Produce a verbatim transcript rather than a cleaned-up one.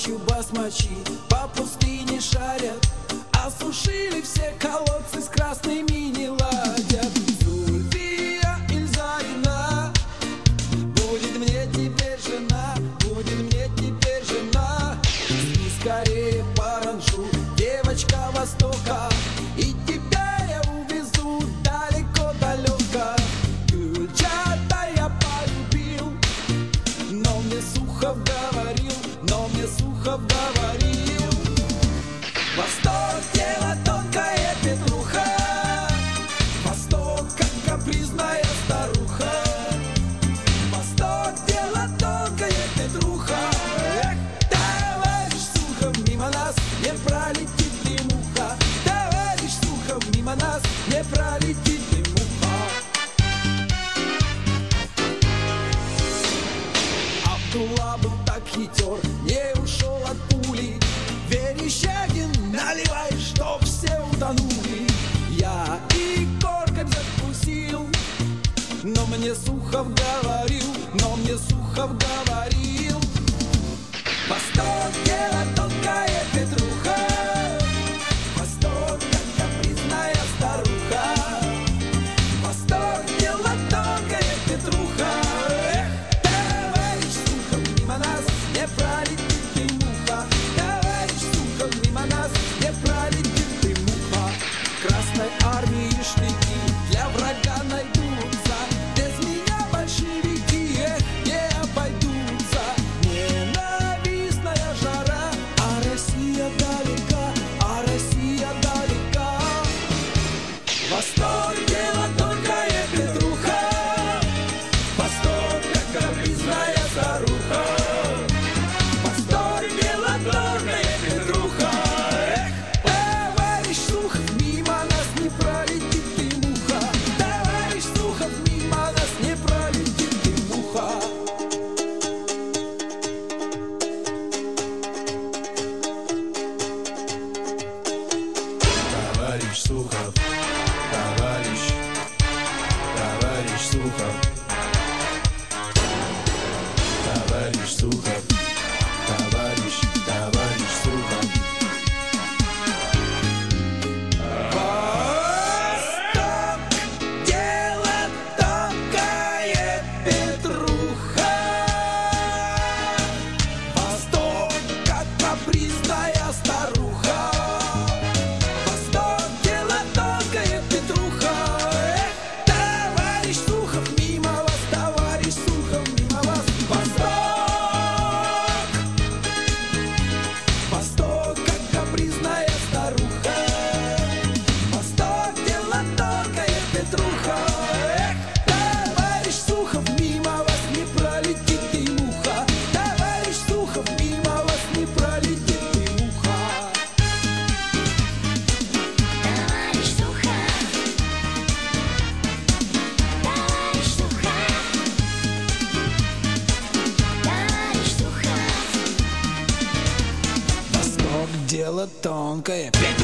ночью басмачи по пустыне шарят, осушили все колодцы, с красными не ладят. Зульфия Ильзарина будет мне теперь жена, будет мне теперь жена. Сними скорее паранжу, девочка Востока, и тебя я увезу далеко-далеко. Гюльчата я полюбил, но мне Сухов говорил, но мне Сухов говорил: Восток — дело тонкое, Петруха, Восток, как капризная старуха. Восток — дело тонкое, Петруха. Эх, товарищ Сухов, мимо нас не пролетит ли муха. Товарищ Сухов, мимо нас не пролетит ли муха. Абдулла был так хитер, не ушел от пули. Верещагин, наливай, чтоб все утонули. Я и корком закусил, но мне Сухов говорил, но мне Сухов говорил: Восток — дело тонкое, Петруха, Восток, как капризная старуха. Восток — дело тонкое, Петруха. Эх, товарищ Сухов, мимо нас не пролетит ли муха. Товарищ Сухов, мимо нас не пролетит ли муха. В Красной армии штыки для врага найдутся, без меня большевики, эх, не обойдутся. Ненавистная жара, а Россия далека, а Россия далека. Восток — дело тонкое, Петруха, Восток, как капризная старуха. Восток — дело тонкое, Петруха. Эх, товарищ Сухов, мимо нас не пролетит ли муха. Товарищ Сухов, мимо нас не пролетит ли муха. Товарищ Сухов, товарищ, товарищ Сухов, товарищ Сухов, товарищ, товарищ Сухов. Восток — дело тонкое, Петруха. Восток, как капризная старуха. Восток — дело тонкое, Петруха. Эх, товарищ Сухов, мимо вас, товарищ Сухов, мимо вас. Восток, Восток, как капризная старуха. Восток — дело тонкое, Петруха. Эх, товарищ Сухов, мимо вас не пролетит и муха. Товарищ Сухов, мимо вас не пролетит и муха. Товарищ Сухов, товарищ Сухов, товарищ Сухов. Восток — дело тонкое, Петруха.